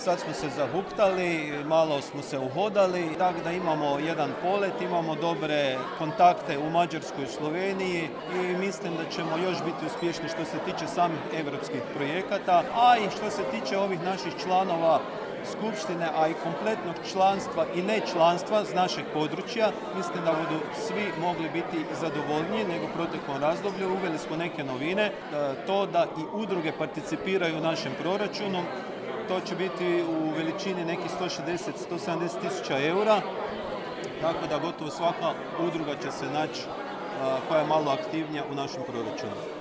Sad smo se zahuktali, malo smo se uhodali, tako da imamo jedan polet, imamo dobre kontakte u Mađarskoj i Sloveniji i mislim da ćemo još biti uspješni što se tiče samih evropskih projekata, a i što se tiče ovih naših članova skupštine, a i kompletnog članstva i ne članstva z našeg područja. Mislim da budu svi mogli biti zadovoljniji nego u proteklom razdoblju. Uveli smo neke novine, to da i udruge participiraju u našem proračunu. To će biti u veličini nekih 160-170 tisuća eura, tako da gotovo svaka udruga će se naći koja je malo aktivnija u našem proračunu.